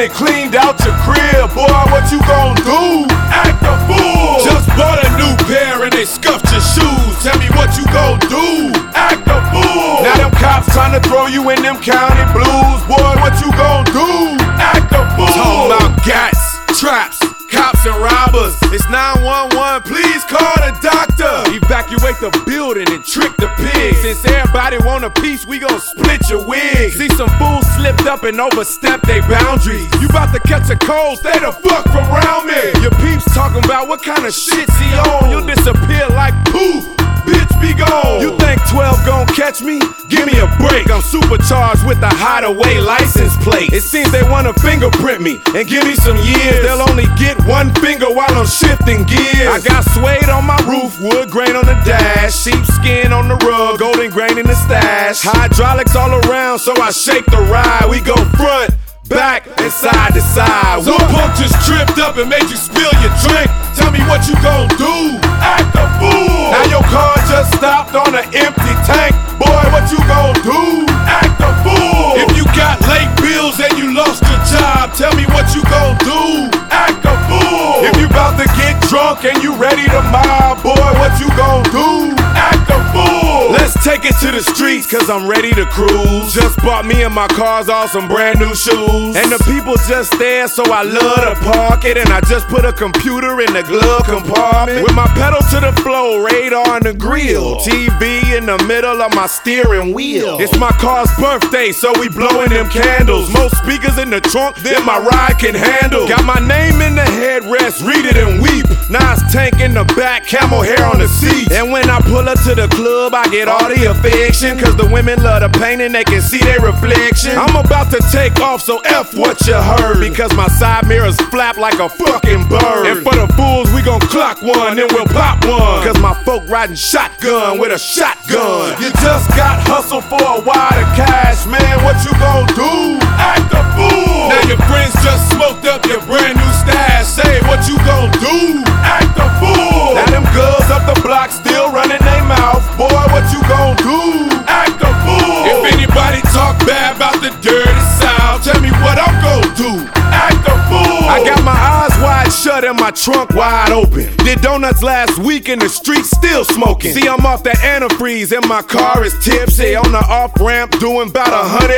and cleaned out your crib. Boy, what you gon' do? Act a fool. Just bought a new pair and they scuffed your shoes. Tell me what you gon' do? Act a fool. Now them cops tryna throw you in them county blues. Boy, what you gon' do? Act a fool. Talking about gats, traps, cops and robbers. It's 911, please call the doctor. Evacuate the building and trick the pigs. Since everybody want a piece, we gon' split your wig. See some fools slipped up and overstepped their boundaries. You bout to catch a cold, stay the fuck from around me. Your peeps talking about what kind of shit's he on. You'll disappear like poof. Bitch, be gone. You think 12 gon' catch me? Give me a break. I'm supercharged with the hideaway license plate. It seems they wanna fingerprint me and give me some years. They'll only get one finger while I'm shifting gears. I got suede on my roof, wood grain on the dash, sheepskin on the rug, golden grain in the stash. Hydraulics all around, so I shake the ride. We go front, back, and side to side. Some punk just tripped up and made you spill your drink. Tell me what you gon' do? Act a fool. Now your car just stopped on an empty tank. Boy, what you gon' do? Act a fool. If you got late bills and you lost your job, tell me what you gon' do? Act a fool. If you bout to get drunk and you ready to mob, boy, what you gon' do? Act a fool. Let's take it to the streets, cause I'm ready to cruise. Just bought me and my cars all some brand new shoes. And the people just there, so I love to park it. And I just put a computer in the glove compartment. With my pedal to the floor, radar in the grill, TV in the middle of my steering wheel. It's my car's birthday, so we blowing them candles. Most speakers in the trunk than my ride can handle. Got my name in the headrest, read it and weep. Nas tank in the back, camel hair on the seat. And when I pull up to the club, I get all the affection, cause the women love the pain and they can see their reflection. I'm about to take off, so F what you heard, because my side mirrors flap like a fucking bird. And for the fools, we gon' clock one, then we'll pop one, cause my folk riding shotgun with a shotgun. You just got hustle for a wad of cash, man, what you gon' do? Act a fool. Now your friends just smoked up your brand new stash. Say what you gon' do? Act a fool. Now them girls up the block still running their mouth. Boy, what you gon' do? Act a fool. If anybody talk bad about the dirty South, tell me what I'm gon' do. Act a fool. I got my eyes wide shut and my trunk wide open. Did donuts last week in the street, still smoking. See, I'm off that antifreeze and my car is tipsy. On the off-ramp doing about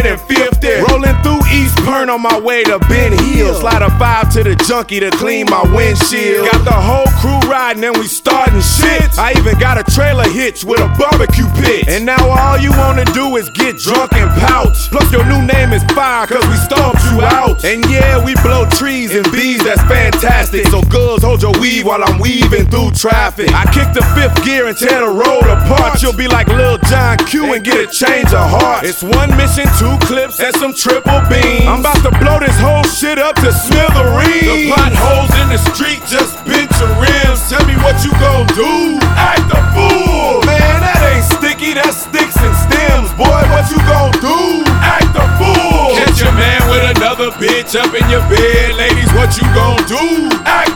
150. Rolling through East Pern on my way to Ben Hill. Slide a 5 to the junkie to clean my windshield. Got the whole crew riding and we starting shit. I even got a trailer hitch with a barbecue pit. And now all you wanna do is get drunk and pout. Plus your new name is Fire, cause we stomped you out. And yeah, we blow trees and bees, that's fantastic. So girls, hold your weave while I'm weaving through traffic. I kick the fifth gear and tear the road apart. You'll be like Lil John Q and get a change of heart. It's one mission, 2 clips, and some triple beams. I'm about to blow this whole shit up to smithereens. The potholes in the street just bent your rims. Tell me what you gon' do? Act a fool. Man, that ain't sticky, that's sticks and stems. Boy, what you gon' do? Act a fool. Catch your man with another bitch up in your bed. Ladies, what you gon' do? Act